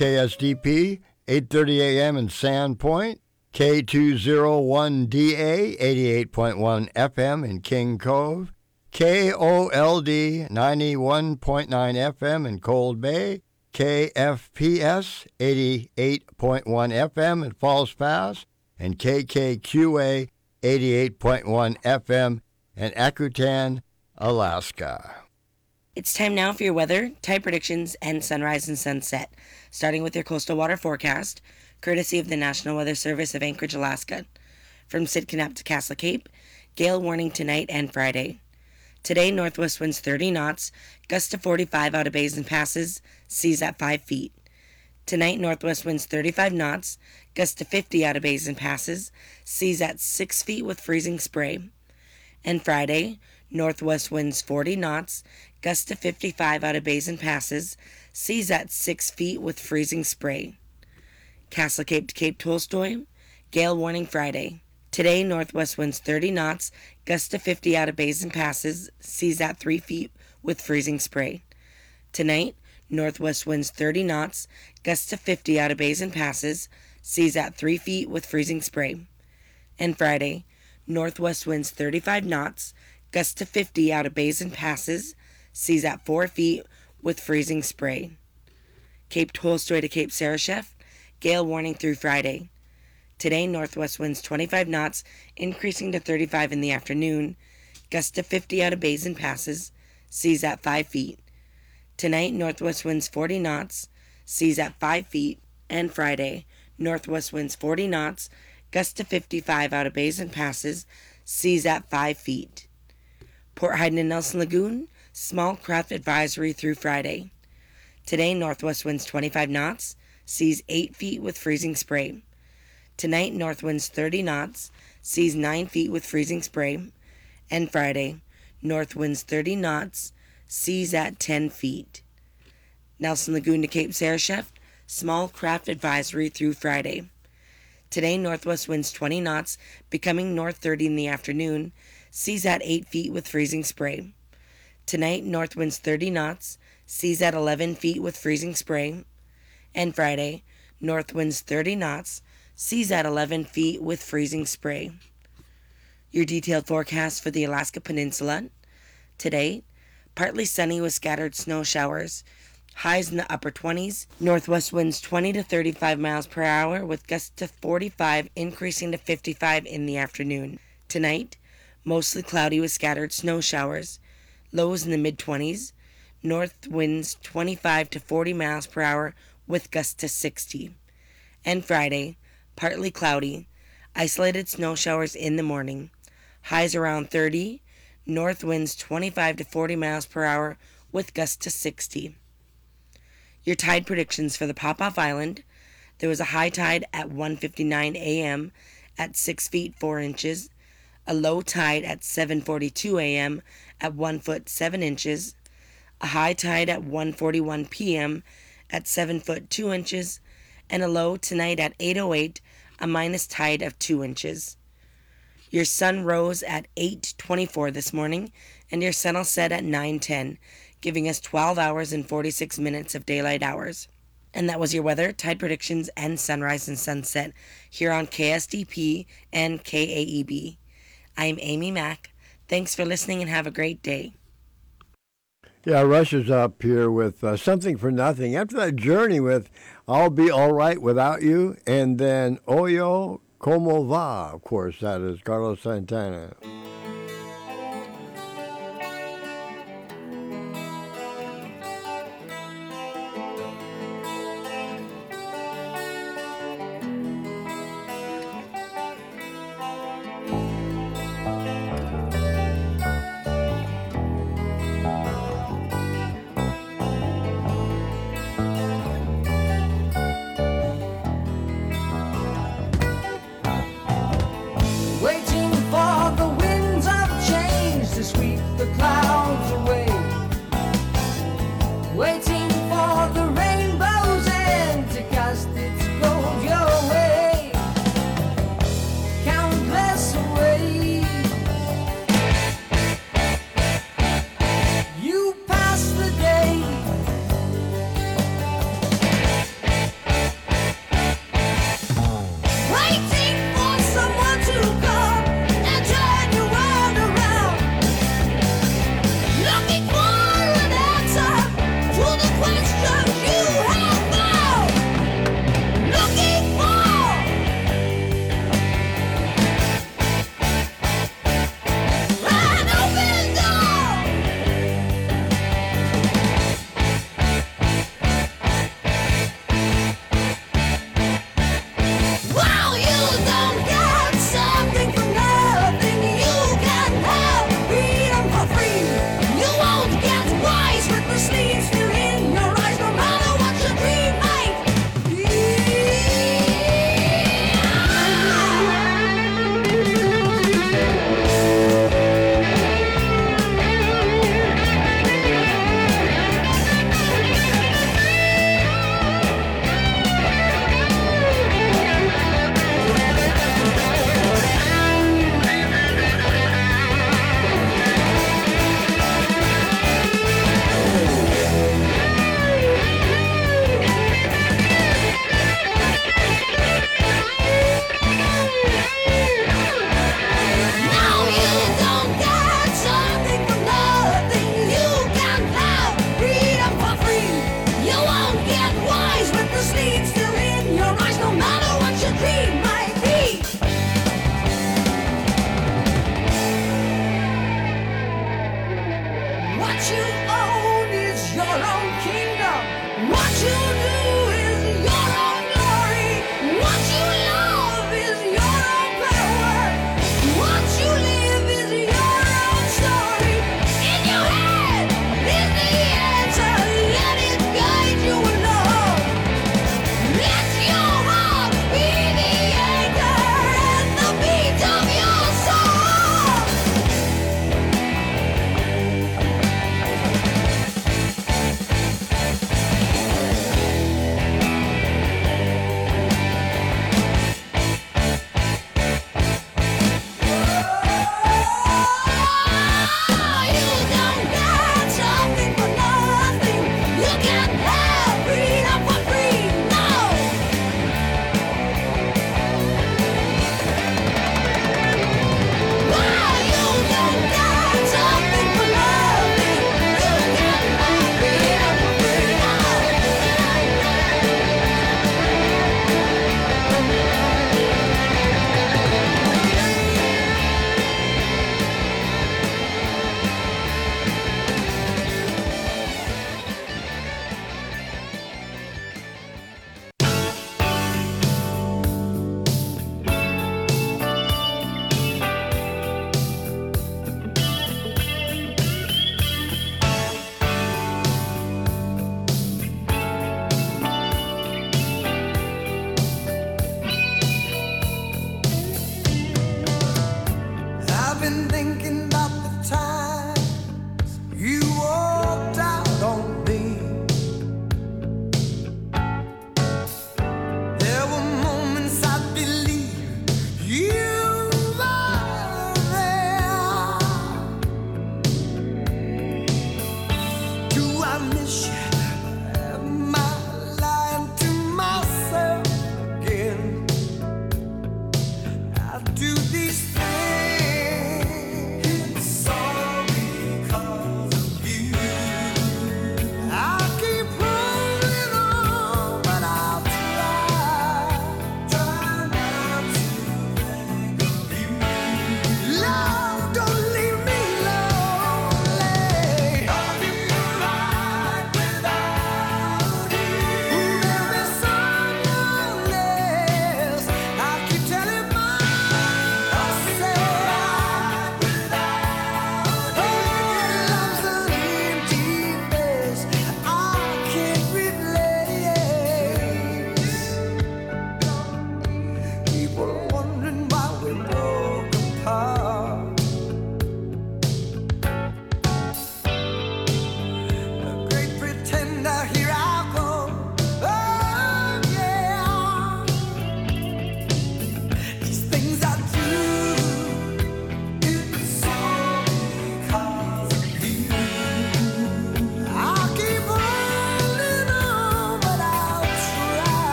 KSDP, 8:30 a.m. in Sandpoint, K201DA, 88.1 FM in King Cove, KOLD, 91.9 FM in Cold Bay, KFPS, 88.1 FM in Falls Pass, and KKQA, 88.1 FM in Akutan, Alaska. It's time now for your weather, tide predictions, and sunrise and sunset, starting with your coastal water forecast, courtesy of the National Weather Service of Anchorage, Alaska. From Sitka to Castle Cape, gale warning tonight and Friday. Today, northwest winds 30 knots, gusts to 45 out of bays and passes, seas at 5 feet. Tonight, northwest winds 35 knots, gusts to 50 out of bays and passes, seas at 6 feet with freezing spray. And Friday, northwest winds 40 knots, gusts to 55 out of bays and passes, seas at 6 feet with freezing spray. Castle Cape to Cape Tolstoy, gale warning Friday. Today, northwest winds 30 knots, gusts to 50 out of bays and passes, seas at 3 feet with freezing spray. Tonight, northwest winds 30 knots, gusts to 50 out of bays and passes, seas at 3 feet with freezing spray. And Friday, northwest winds 35 knots, gusts to 50 out of bays and passes, seas at 4 feet with freezing spray. Cape Tolstoy to Cape Sarashef, gale warning through Friday. Today, northwest winds 25 knots, increasing to 35 in the afternoon, gusts to 50 out of bays and passes, seas at 5 feet. Tonight, northwest winds 40 knots, seas at 5 feet. And Friday, northwest winds 40 knots, gusts to 55 out of bays and passes, seas at 5 feet. Port Hayden and Nelson Lagoon, small craft advisory through Friday. Today, northwest winds 25 knots, seas 8 feet with freezing spray. Tonight, north winds 30 knots, seas 9 feet with freezing spray. And Friday, north winds 30 knots, seas at 10 feet. Nelson Lagoon to Cape Sarashef, small craft advisory through Friday. Today, northwest winds 20 knots, becoming north 30 in the afternoon, seas at 8 feet with freezing spray. Tonight, north winds 30 knots, seas at 11 feet with freezing spray. And Friday, north winds 30 knots, seas at 11 feet with freezing spray. Your detailed forecast for the Alaska Peninsula. Today, partly sunny with scattered snow showers. Highs in the upper 20s. Northwest winds 20 to 35 miles per hour with gusts to 45, increasing to 55 in the afternoon. Tonight, mostly cloudy with scattered snow showers. Lows in the mid-20s. North winds 25 to 40 miles per hour with gusts to 60. And Friday, partly cloudy. Isolated snow showers in the morning. Highs around 30. North winds 25 to 40 miles per hour with gusts to 60. Your tide predictions for the Pop-Off Island. There was a high tide at 1:59 a.m. at 6 feet 4 inches. A low tide at 7:42 a.m. at 1 foot 7 inches. A high tide at 1:41 p.m. at 7 foot 2 inches. And a low tonight at 8:08, a minus tide of 2 inches. Your sun rose at 8:24 this morning, and your sun will set at 9:10, giving us 12 hours and 46 minutes of daylight hours. And that was your weather, tide predictions, and sunrise and sunset here on KSDP and KAEB. I'm Amy Mack. Thanks for listening and have a great day. Yeah, Rush is up here with Something for Nothing. After that journey with I'll Be All Right Without You, and then Oyo Como Va, of course, that is Carlos Santana. Waiting for the wind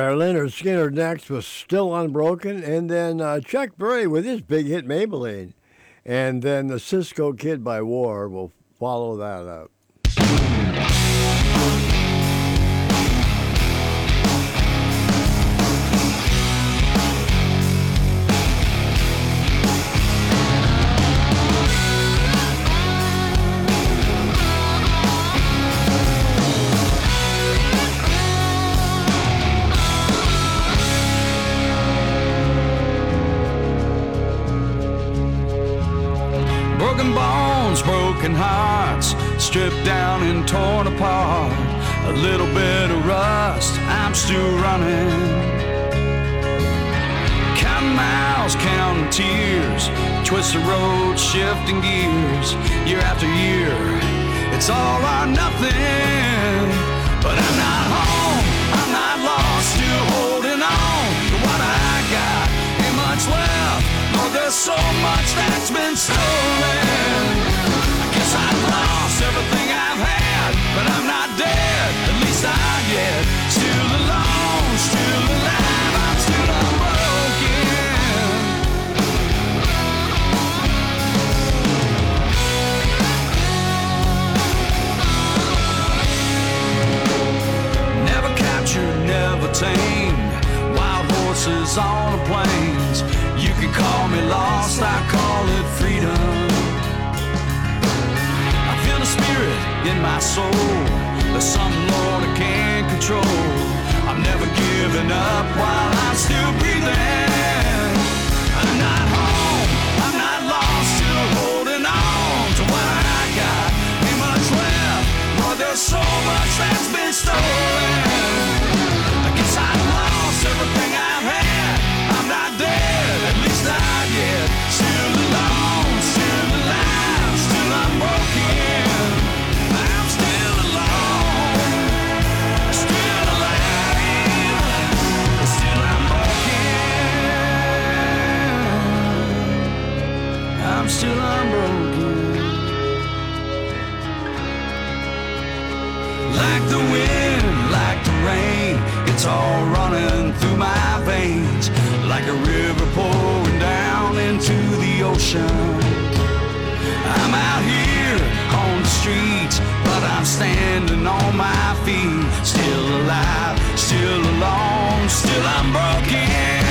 our Leonard Skinner next was Still Unbroken, and then Chuck Berry with his big hit Maybelline. And then the Cisco Kid by War will follow that up. Broken bones, broken hearts, stripped down and torn apart. A little bit of rust, I'm still running. Counting miles, counting tears, twisted roads, shifting gears. Year after year, it's all or nothing. But I'm not home, I'm not lost, still holding on to what I got. Ain't much left. Lord, there's so much that's been stolen. I guess I've lost everything I've had, but I'm not dead, at least not yet. Still alone, still alive, I'm still unbroken. Never captured, never tamed, wild horses on the plains. You can call me lost, I call it freedom. I feel the spirit in my soul. There's something, Lord, I can't control. I'm never giving up while I'm still breathing. I'm not home, I'm not lost, still holding on to what I got. Ain't much left, Lord, there's so much that's been stolen. I guess I've lost everything I've had. I'm not dead, at least not yet. Still alone, still alive, still unbroken. I'm still alone, still alive, still unbroken. I'm still unbroken. Like the wind, like the rain, it's all running through my veins. Like a river pouring down into the ocean. I'm out here on the streets, but I'm standing on my feet. Still alive, still alone, still unbroken.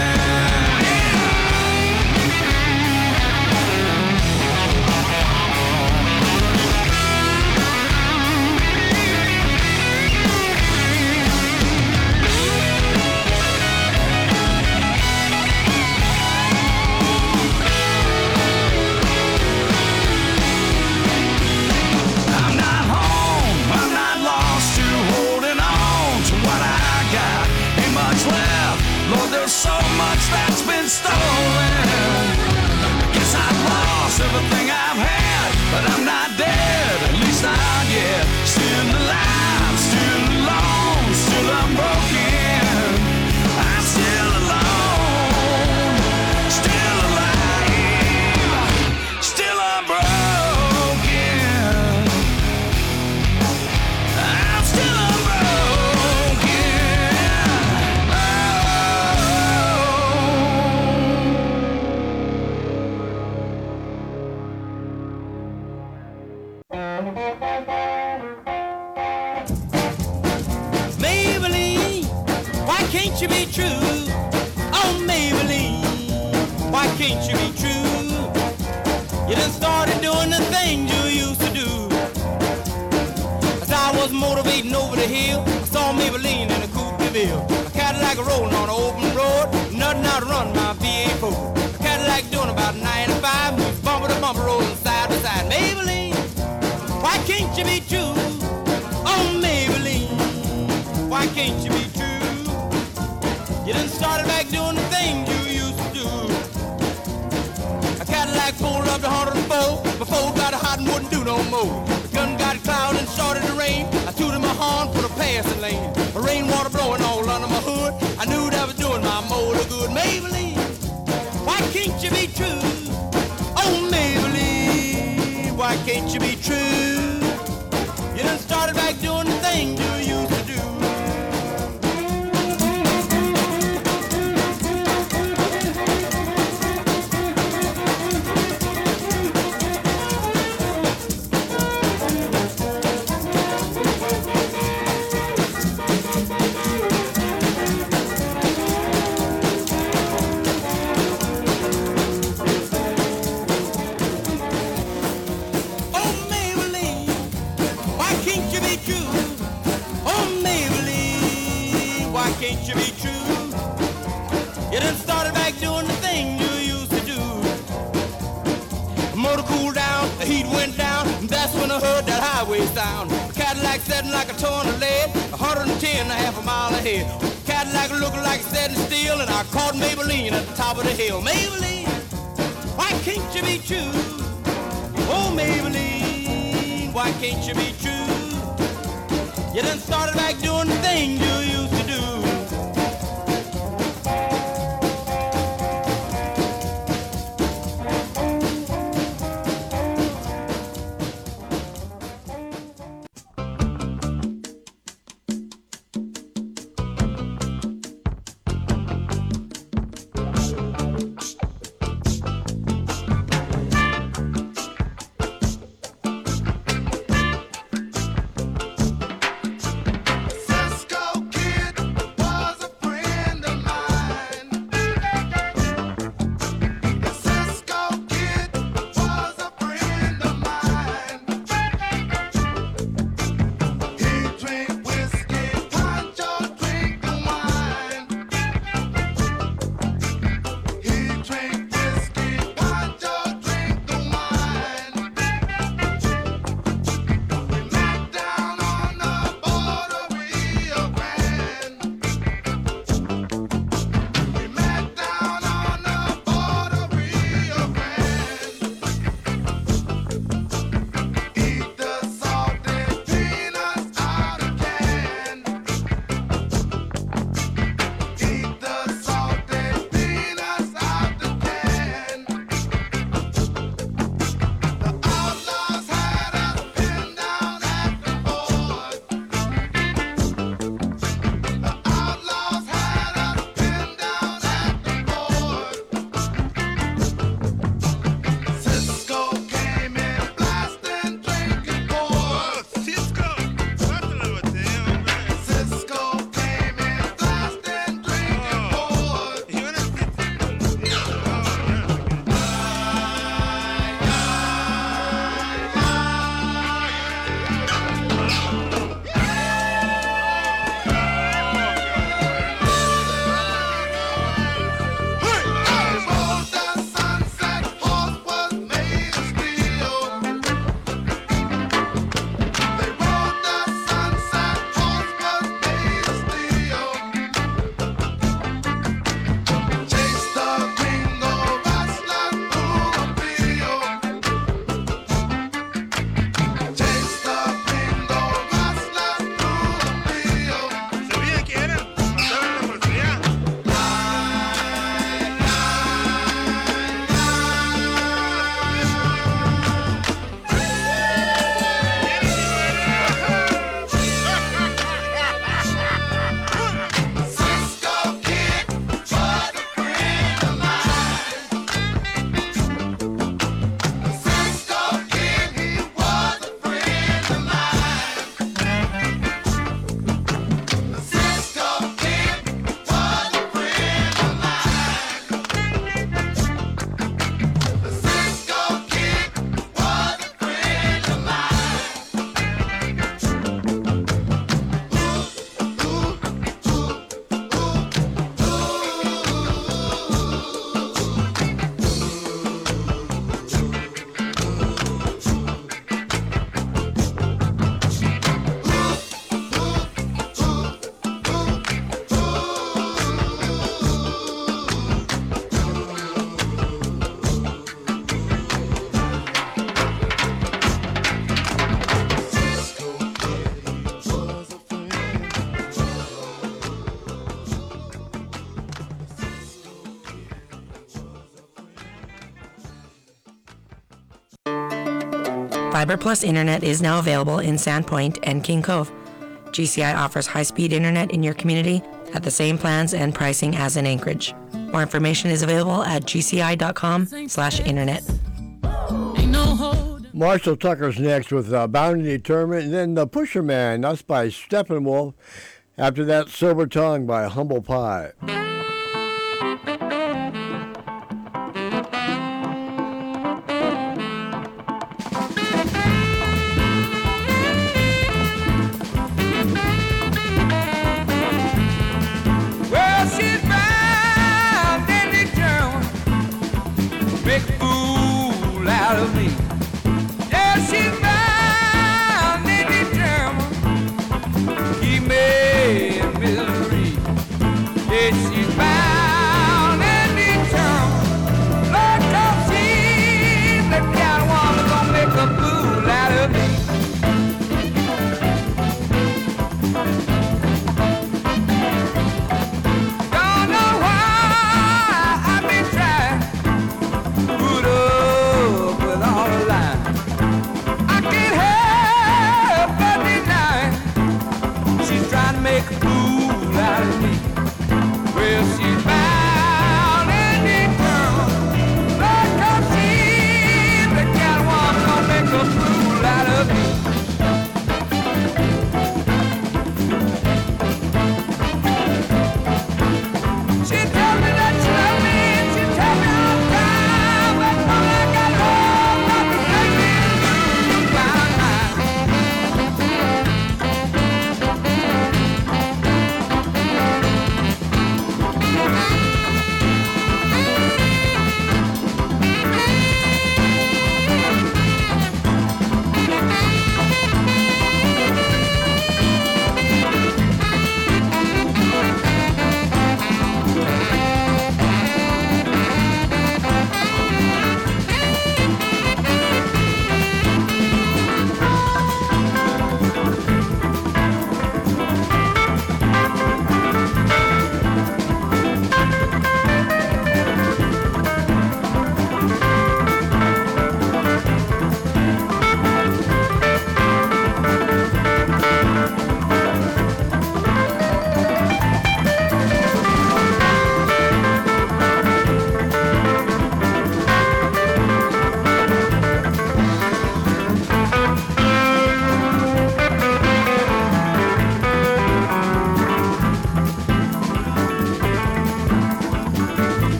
Lord, there's so much that's been stolen. Guess I've lost everything I've had, but I'm not dead, at least not yet. Still alive, still alone, still unbroken. I'm still alone, still alive, still unbroken. I'm still Maybelline, why can't you be true? Oh, Maybelline, why can't you be true? You done started doing the things you used to do. As I was motivating over the hill, I saw Maybelline in a Coupe de Ville. A Cadillac rolling on an open road, nothing out to run my V8 4. A Cadillac doing about 95, moves bumper to bumper, rolling side to side. Maybelline, why can't you be true? Oh, Maybelline, why can't you be true? You done started back doing the things you used to do. A Cadillac pulled up to 104, before got hot and wouldn't do no more. The gun got cloud and started to rain. I tooted my horn for the passing lane. The rainwater blowing all under my hood. I knew that was doing my motor good. Maybelline, why can't you be true? Oh, Maybelline, why can't you be true? You done started back doing the things you used to do. motor cooled down, the heat went down, and that's when I heard that highway sound. A Cadillac sitting like a ton of lead, 110 a half a mile ahead. Cadillac looking like it's setting still, and I caught Maybelline at the top of the hill. Maybelline, why can't you be true? Oh, Maybelline, why can't you be true? You done started back doing the things you used to do. Fiber Plus Internet is now available in Sandpoint and King Cove. GCI offers high-speed internet in your community at the same plans and pricing as in Anchorage. More information is available at gci.com/internet. Marshall Tucker's next with Bound and Determined, and then The Pusher Man, that's by Steppenwolf. After that, Silver Tongue by Humble Pie. Well, she's bound and determined, make a fool out of me.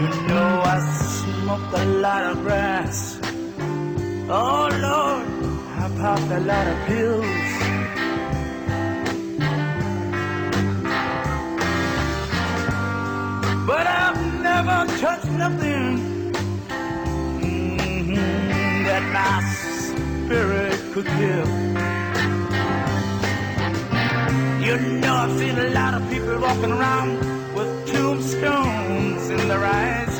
You know I smoked a lot of grass. Oh Lord, I popped a lot of pills. But I've never touched nothing that my spirit could kill. You know I've seen a lot of people walking around with tombstones in their eyes.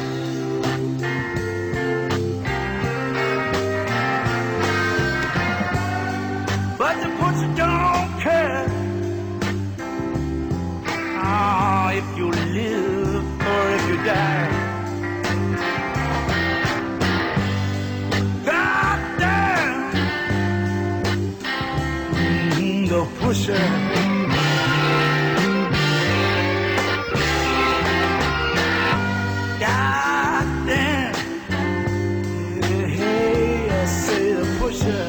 But the butcher don't care if you live or if you die. God damn, the pusher. God damn, hey, I say the pusher.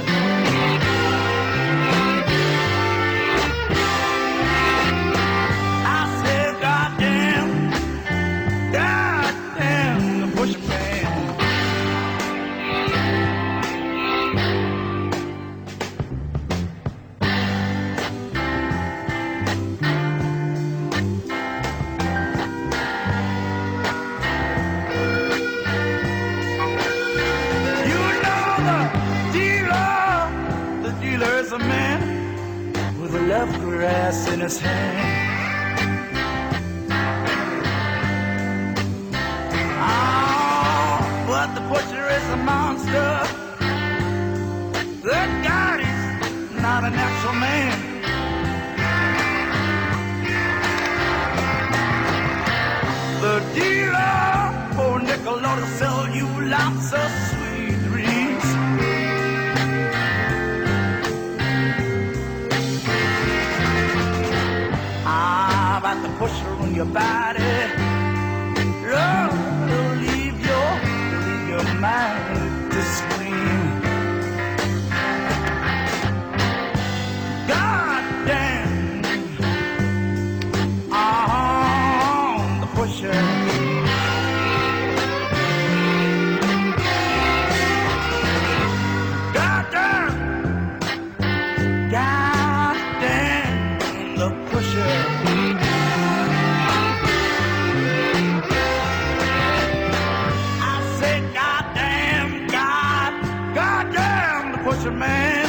A man with a left grass in his hand. Oh, but the butcher is a monster. That God is not a natural man. The dealer for nickel ought to sell you lots of sweet dreams. About the pusher on your body, love will leave your mind to scream. God damn, the pusher. God damn, the pusher. Man,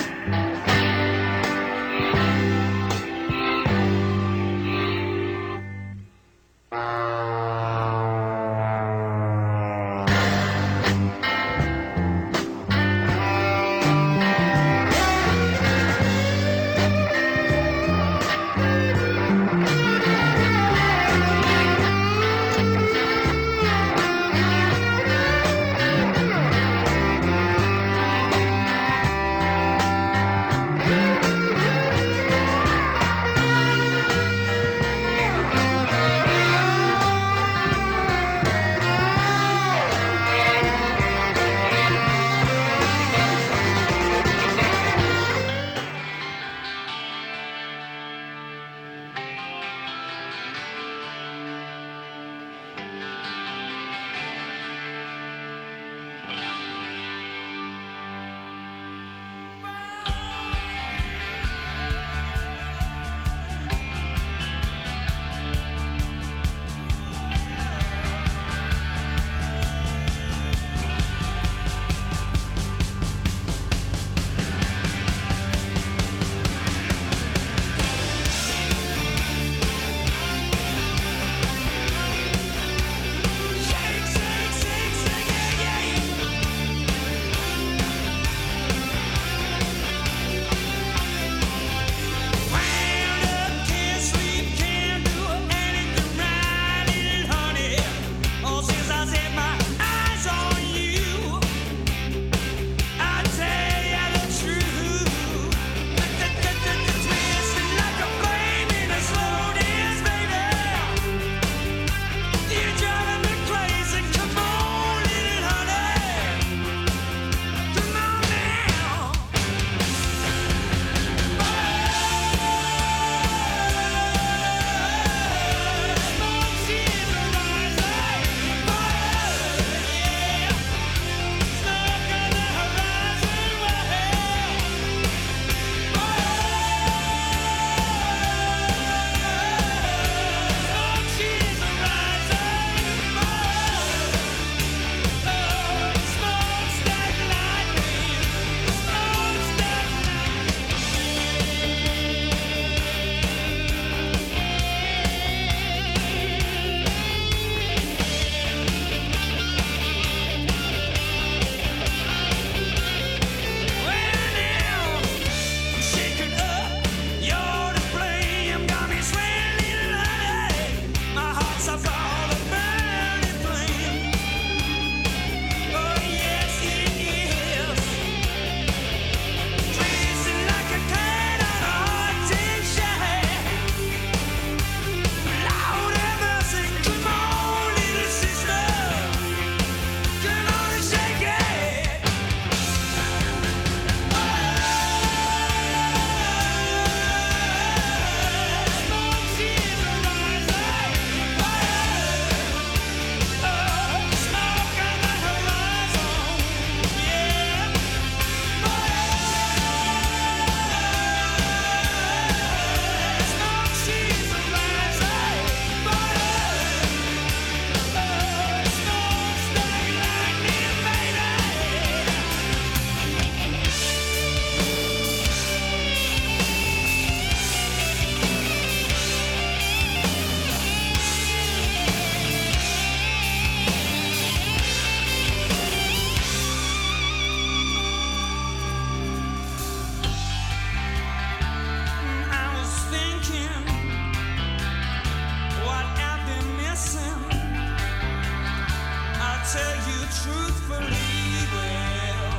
tell you truthfully, well,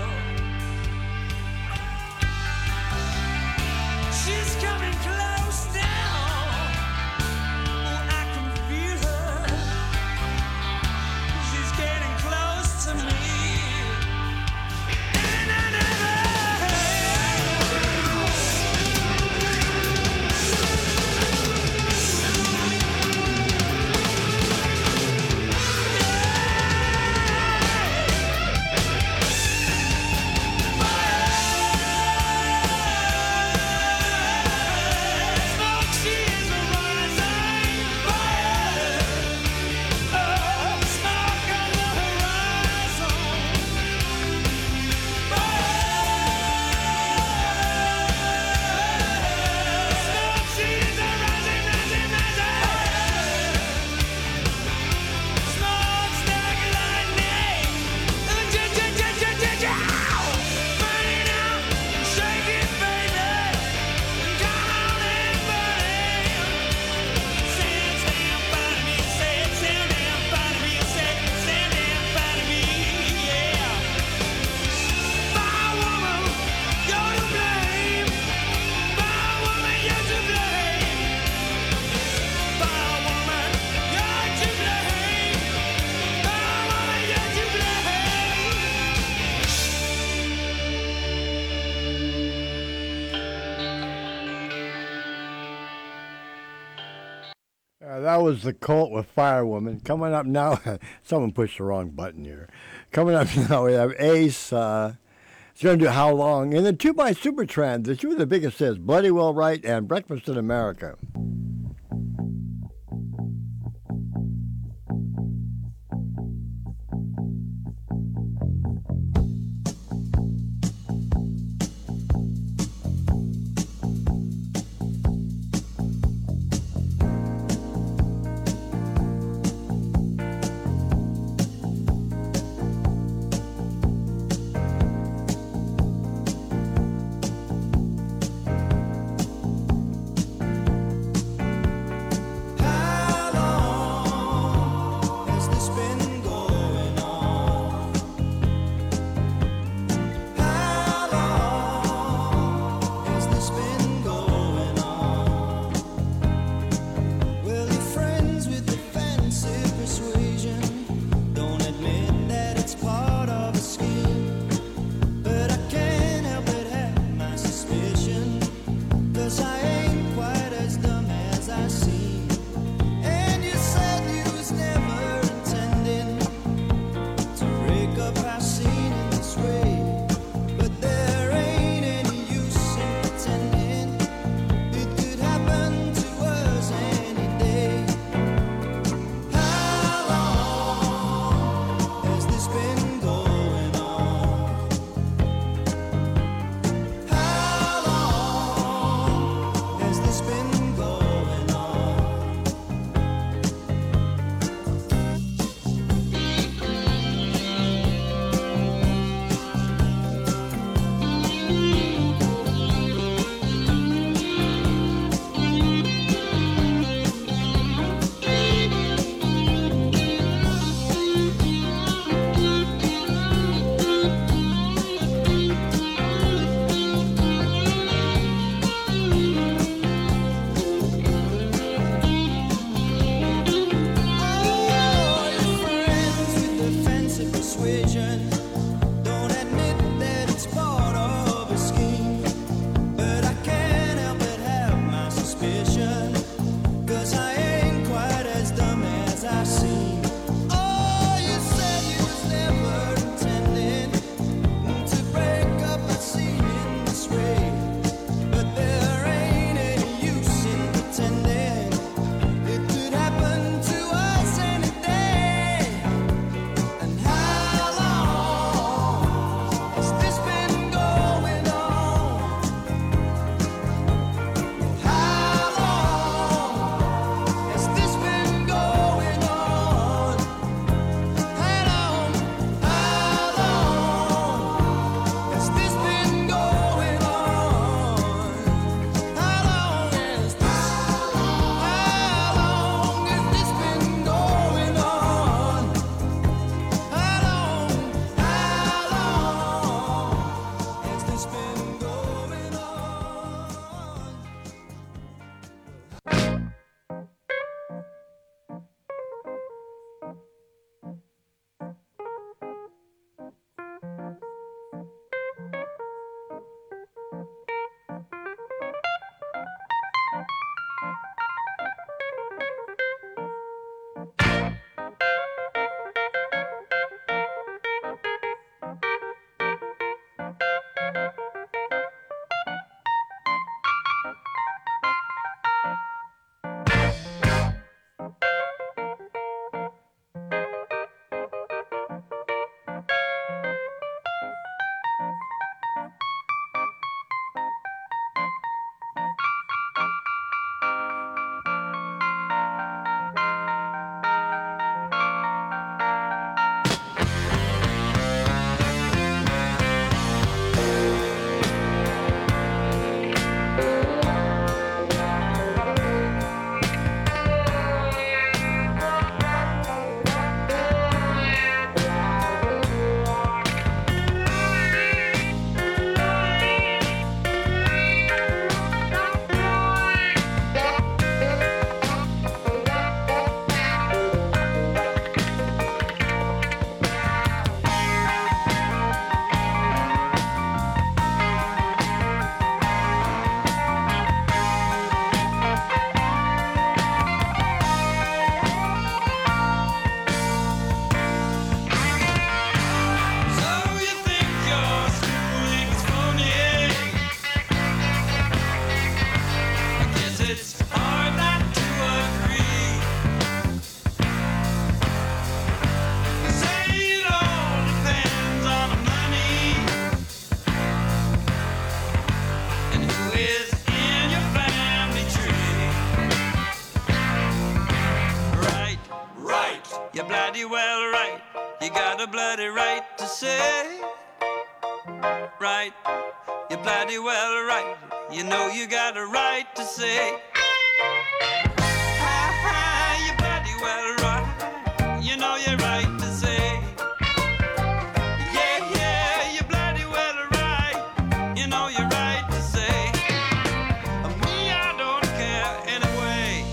she's coming close now. Oh, I can feel her. She's getting close to me. That was the Cult with Firewoman. Coming up now, someone pushed the wrong button here. Coming up now, we have Ace. It's going to do How Long? And then 2x Supertrans. The two of the biggest hits, Bloody Well Right and Breakfast in America. right. You got a bloody right to say, right. You're bloody well right. You know you got a right to say, you're bloody well right. You know you're right to say, yeah, yeah, you're bloody well right. You know you're right to say, me, I don't care anyway.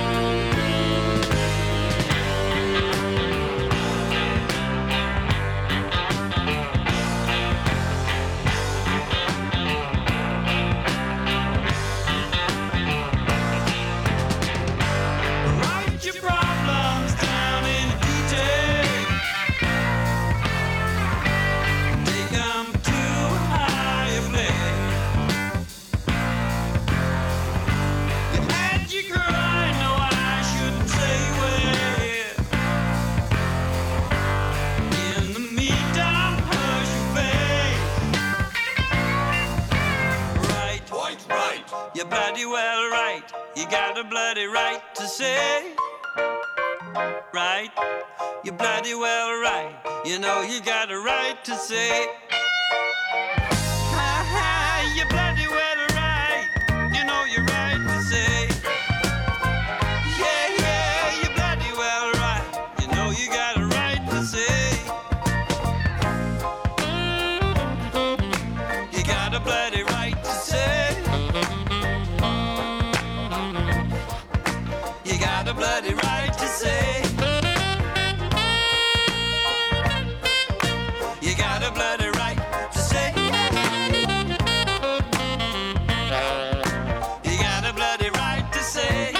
Write your problems down in detail. Take 'em too high a play. You had your cry, no, I shouldn't say where. In the meantime, hush your face. Right, quite right. You're bloody well right. You got a bloody right to say, right. You're bloody well right. You know you got a right to say, you're bloody well right. You know you're right to say, yeah, yeah, you're bloody well right. You know you got a right to say, you got a bloody right to say, you got a bloody right to say, you got a bloody right to say, you got a bloody right to say.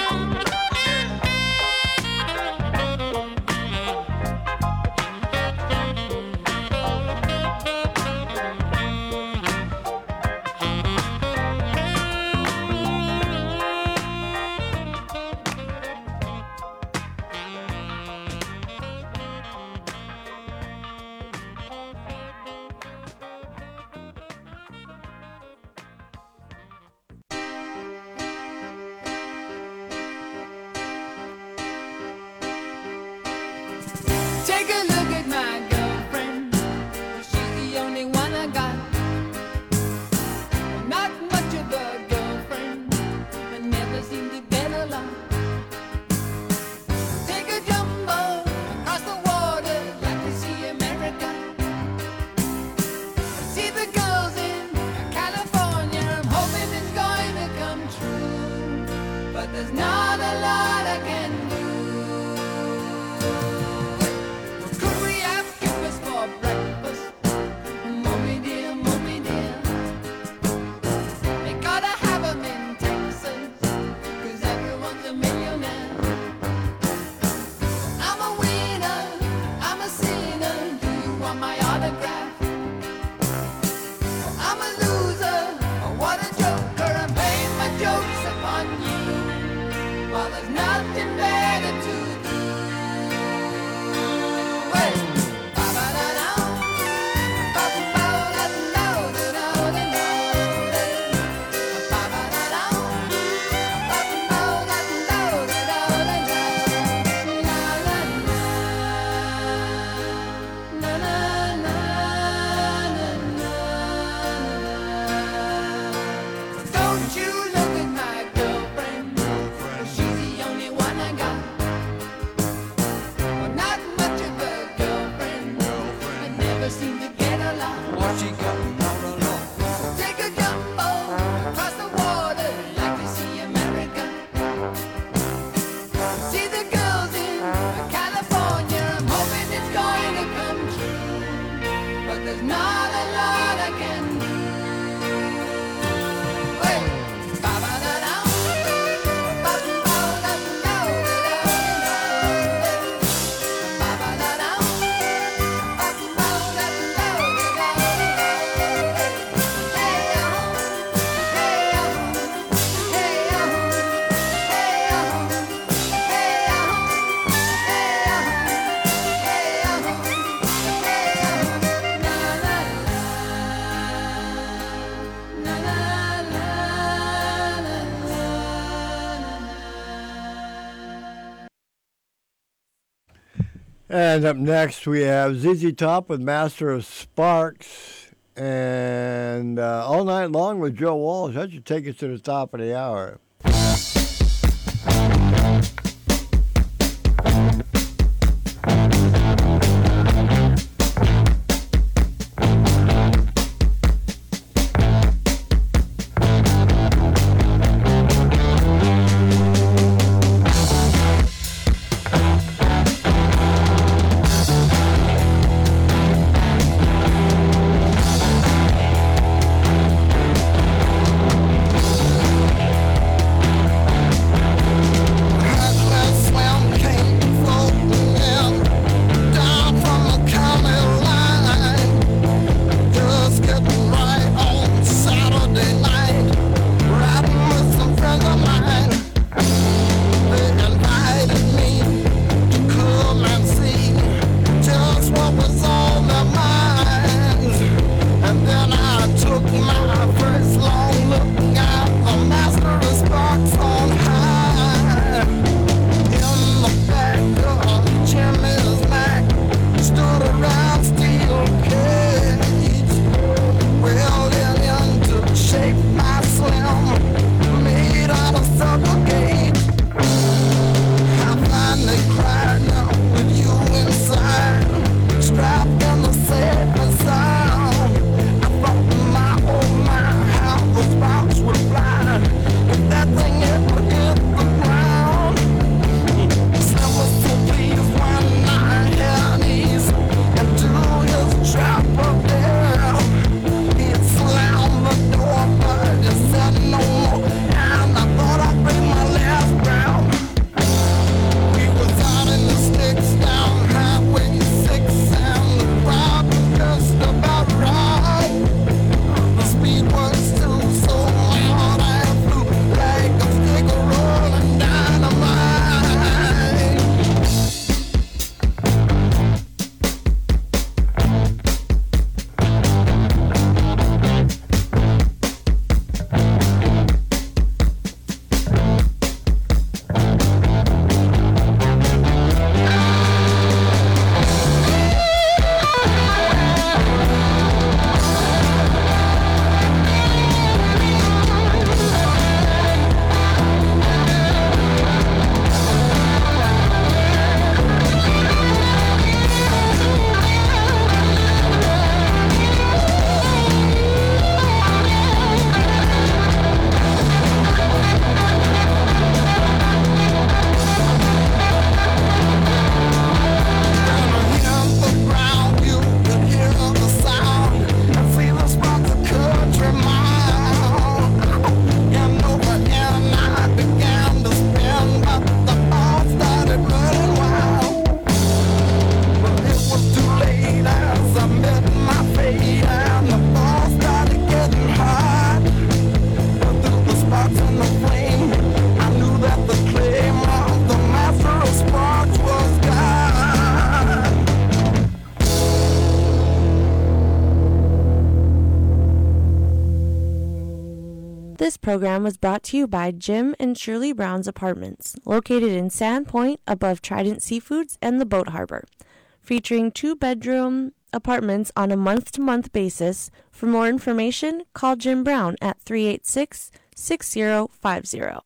Take a look at my girlfriend. She's the only one I got. Not much of a girlfriend, but never seem to get along. Take a jumbo across the water, like to see America. See the girls in California. I'm hoping it's going to come true, but there's not a lot I can do. Could we have kippers for breakfast? Mommy dear, they gotta have 'em in Texas, 'cause everyone's a millionaire. I'm a winner, I'm a sinner, do you want my autograph? I'm a loser, what a joker, I'm playing my jokes upon you, while there's nothing better to do. Hey! Ba-ba-da-dum, ba-ba-da-da-da-da-da-da-da-da. Ba-ba-da-dum, ba-ba-da-da-da-da-da-da-da. La la la, na na na na. Don't you look at my girlfriend, she's the only one I got. Well, not much of a girlfriend, I never seem to get along. What you got not alone? Take a jumbo across the water, like to see America. See the girls in California, I'm hoping it's going to come true, but there's not a lot I can do. Hey! Ba-ba-da-dum, ba-ba-da-da-da-da-da. Ba-ba-da-dum, ba-ba-da-da-da-da-da. And up next, we have ZZ Top with Master of Sparks. And All Night Long with Joe Walsh. That should take us to the top of the hour. This program was brought to you by Jim and Shirley Brown's Apartments, located in Sandpoint above Trident Seafoods and the Boat Harbor, featuring 2-bedroom apartments on a month-to-month basis. For more information, call Jim Brown at 386-6050.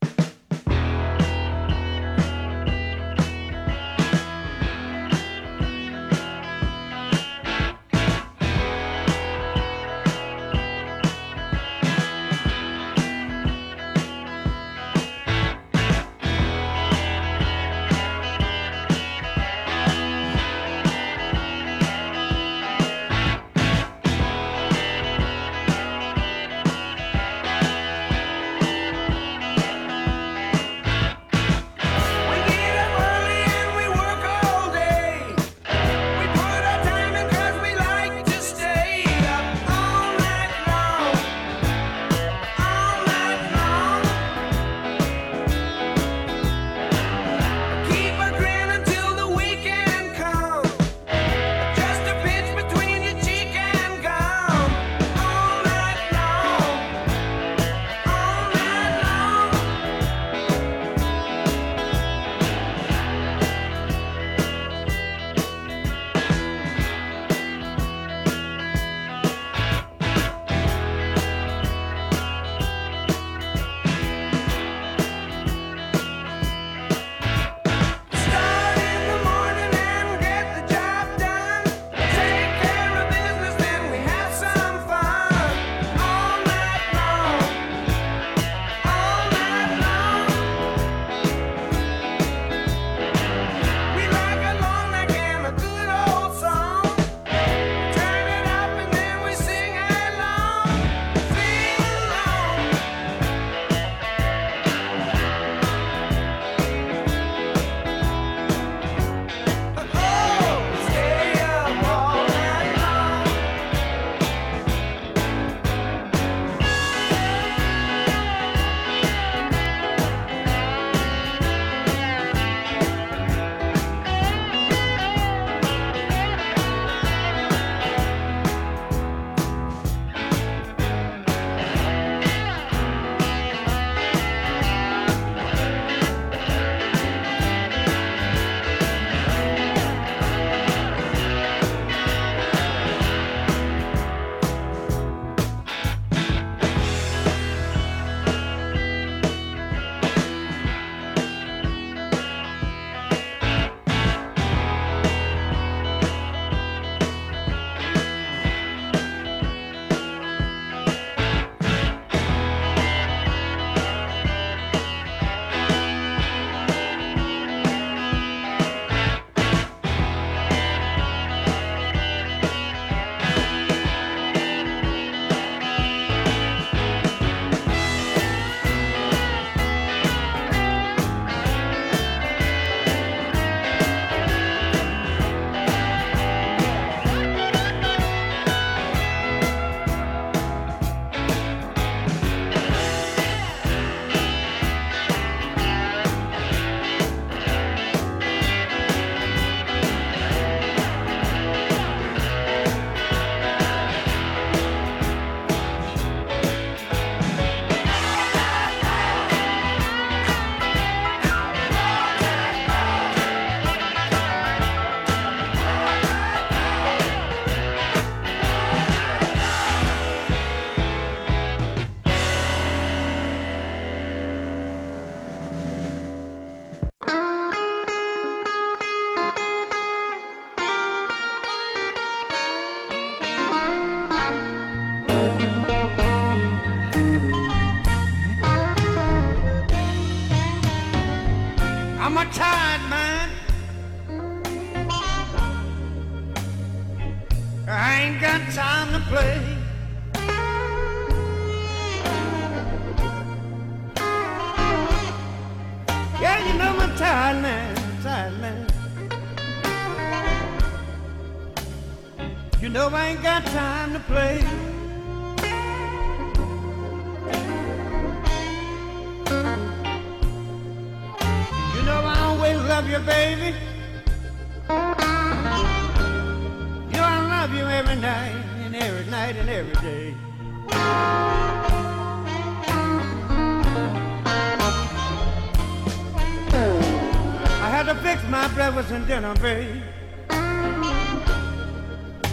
tired, man. I ain't got time to play. Yeah, you know I'm tired, man, tired, man. You know I ain't got time to play. You know I always love you, baby. You know I love you every night and every day. I had to fix my breakfast and dinner, babe.